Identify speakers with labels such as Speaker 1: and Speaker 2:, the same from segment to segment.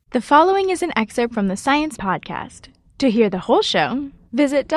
Speaker 1: The following is an excerpt from the Science Podcast. To hear the whole show, visit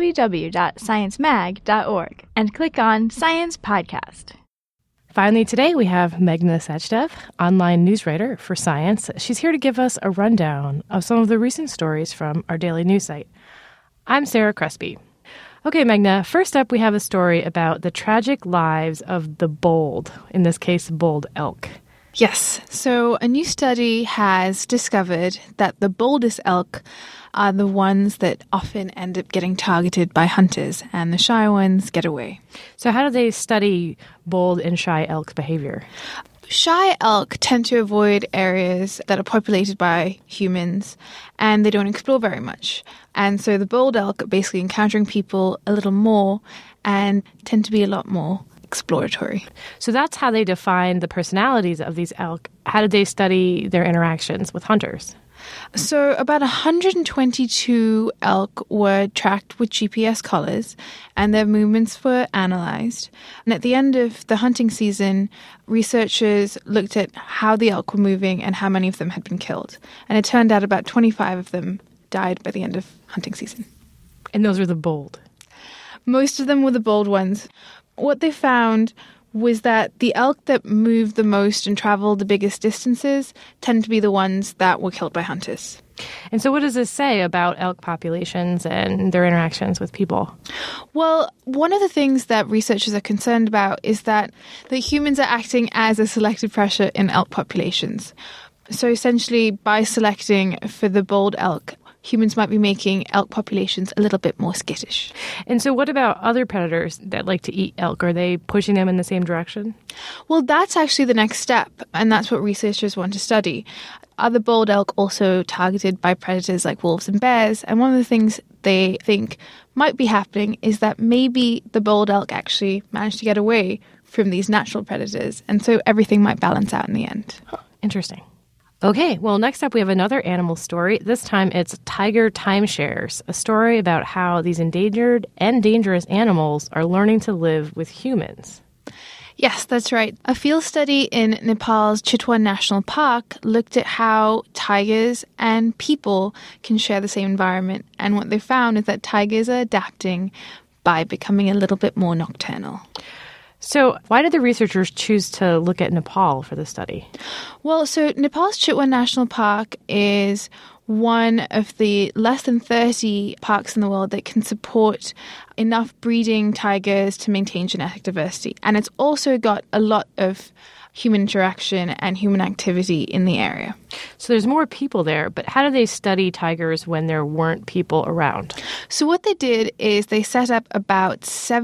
Speaker 1: www.sciencemag.org and click on Science Podcast.
Speaker 2: Finally, today we have Meghna Sachdev, online news writer for Science. She's here to give us a rundown of some of the recent stories from our daily news site. I'm Sarah Crespi. Okay, Meghna, first up we have a story about the tragic lives of the bold, in this case, bold elk.
Speaker 3: Yes. So a new study has discovered that the boldest elk are the ones that often end up getting targeted by hunters, and the shy ones get away.
Speaker 2: So how do they study bold and shy elk behavior?
Speaker 3: Shy elk tend to avoid areas that are populated by humans, and they don't explore very much. And so the bold elk are basically encountering people a little more and tend to be a lot more exploratory.
Speaker 2: So that's how they define the personalities of these elk. How did they study their interactions with hunters?
Speaker 3: So about 122 elk were tracked with GPS collars and their movements were analyzed. And at the end of the hunting season, researchers looked at how the elk were moving and how many of them had been killed. And it turned out about 25 of them died by the end of hunting season.
Speaker 2: And those were the bold?
Speaker 3: Most of them were the bold ones. What they found was that the elk that moved the most and traveled the biggest distances tend to be the ones that were killed by hunters.
Speaker 2: And so what does this say about elk populations and their interactions with people?
Speaker 3: Well, one of the things that researchers are concerned about is that the humans are acting as a selective pressure in elk populations. So essentially, by selecting for the bold elk, humans might be making elk populations a little bit more skittish.
Speaker 2: And so what about other predators that like to eat elk? Are they pushing them in the same direction?
Speaker 3: Well, that's actually the next step, and that's what researchers want to study. Are the bold elk also targeted by predators like wolves and bears? And one of the things they think might be happening is that maybe the bold elk actually managed to get away from these natural predators, and so everything might balance out in the end.
Speaker 2: Huh, interesting. Okay, well, next up we have another animal story. This time it's tiger timeshares, a story about how these endangered and dangerous animals are learning to live with humans.
Speaker 3: Yes, that's right. A field study in Nepal's Chitwan National Park looked at how tigers and people can share the same environment. And what they found is that tigers are adapting by becoming a little bit more nocturnal.
Speaker 2: So why did the researchers choose to look at Nepal for this study?
Speaker 3: Well, so Nepal's Chitwan National Park is one of the less than 30 parks in the world that can support enough breeding tigers to maintain genetic diversity. And it's also got a lot of human interaction and human activity in the area.
Speaker 2: So there's more people there, but how do they study tigers when there weren't people around?
Speaker 3: So what they did is they set up about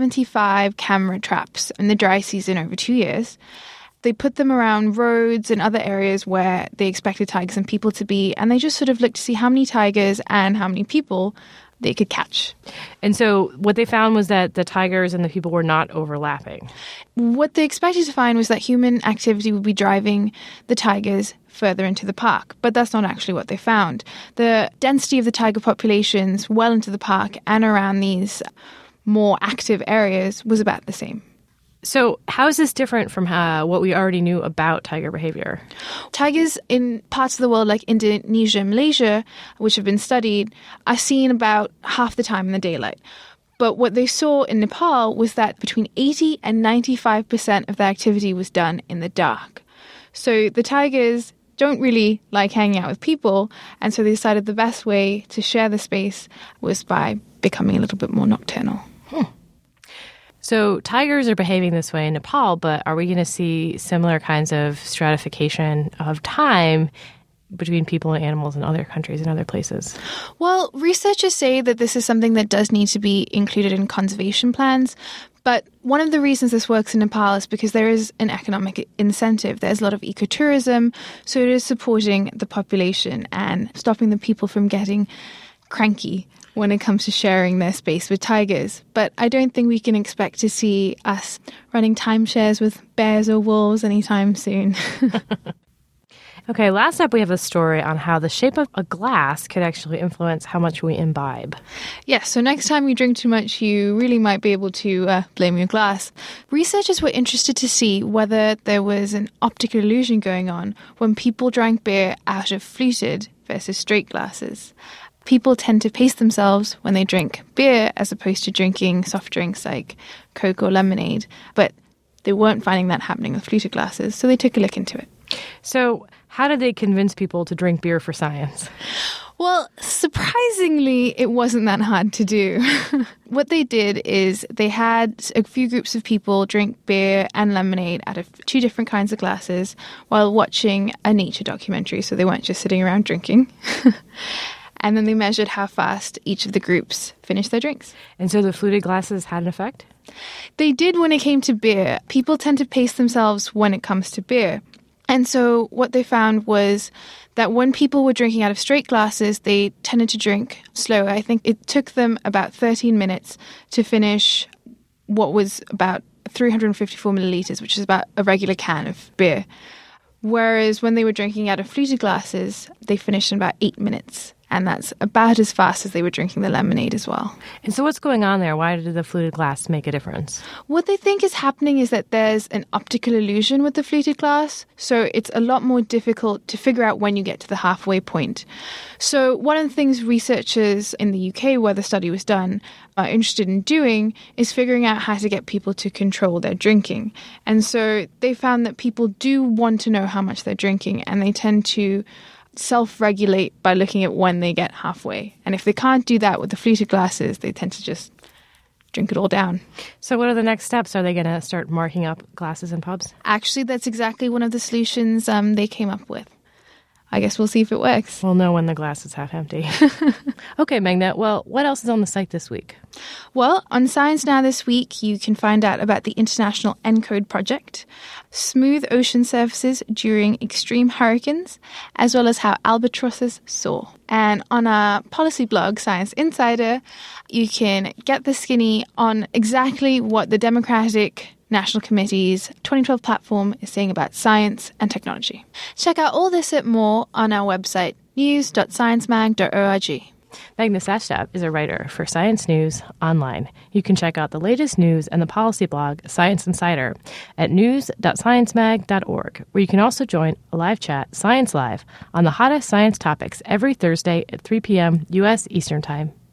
Speaker 3: 75 camera traps in the dry season over 2 years. They put them around roads and other areas where they expected tigers and people to be, and they just sort of looked to see how many tigers and how many people they could catch.
Speaker 2: And so what they found was that the tigers and the people were not overlapping.
Speaker 3: What they expected to find was that human activity would be driving the tigers further into the park, but that's not actually what they found. The density of the tiger populations well into the park and around these more active areas was about the same.
Speaker 2: So how is this different from what we already knew about tiger behavior?
Speaker 3: Tigers in parts of the world like Indonesia and Malaysia, which have been studied, are seen about half the time in the daylight. But what they saw in Nepal was that between 80 and 95% of their activity was done in the dark. So the tigers don't really like hanging out with people, and so they decided the best way to share the space was by becoming a little bit more nocturnal.
Speaker 2: So tigers are behaving this way in Nepal, but are we going to see similar kinds of stratification of time between people and animals in other countries and other places?
Speaker 3: Well, researchers say that this is something that does need to be included in conservation plans. But one of the reasons this works in Nepal is because there is an economic incentive. There's a lot of ecotourism, so it is supporting the population and stopping the people from getting cranky when it comes to sharing their space with tigers. But I don't think we can expect to see us running timeshares with bears or wolves anytime soon.
Speaker 2: Okay, last up we have a story on how the shape of a glass could actually influence how much we imbibe.
Speaker 3: Yes, so next time you drink too much, you really might be able to blame your glass. Researchers were interested to see whether there was an optical illusion going on when people drank beer out of fluted versus straight glasses. People tend to pace themselves when they drink beer as opposed to drinking soft drinks like Coke or lemonade, but they weren't finding that happening with fluted glasses, so they took a look into it.
Speaker 2: So how did they convince people to drink beer for science?
Speaker 3: Well, surprisingly, it wasn't that hard to do. What they did is they had a few groups of people drink beer and lemonade out of two different kinds of glasses while watching a nature documentary, so they weren't just sitting around drinking. And then they measured how fast each of the groups finished their drinks.
Speaker 2: And so the fluted glasses had an effect?
Speaker 3: They did when it came to beer. People tend to pace themselves when it comes to beer. And so what they found was that when people were drinking out of straight glasses, they tended to drink slower. I think it took them about 13 minutes to finish what was about 354 milliliters, which is about a regular can of beer. Whereas when they were drinking out of fluted glasses, they finished in about 8 minutes. And that's about as fast as they were drinking the lemonade as well.
Speaker 2: And so what's going on there? Why did the fluted glass make a difference?
Speaker 3: What they think is happening is that there's an optical illusion with the fluted glass. So it's a lot more difficult to figure out when you get to the halfway point. So one of the things researchers in the UK, where the study was done, are interested in doing is figuring out how to get people to control their drinking. And so they found that people do want to know how much they're drinking, and they tend to self-regulate by looking at when they get halfway. And if they can't do that with the fluted glasses, they tend to just drink it all down.
Speaker 2: So what are the next steps? Are they going to start marking up glasses in pubs?
Speaker 3: Actually, that's exactly one of the solutions they came up with. I guess we'll see if it works.
Speaker 2: We'll know when the glass is half empty. Okay, Meghna. Well, what else is on the site this week?
Speaker 3: Well, on Science Now this week, you can find out about the International ENCODE project, smooth ocean surfaces during extreme hurricanes, as well as how albatrosses soar. And on our policy blog, Science Insider, you can get the skinny on exactly what the Democratic National Committee's 2012 platform is saying about science and technology. Check out all this and more on our website, news.sciencemag.org.
Speaker 2: Meghna Sachdev is a writer for Science News Online. You can check out the latest news and the policy blog, Science Insider, at news.sciencemag.org, where you can also join a live chat, Science Live, on the hottest science topics every Thursday at 3 p.m. U.S. Eastern Time.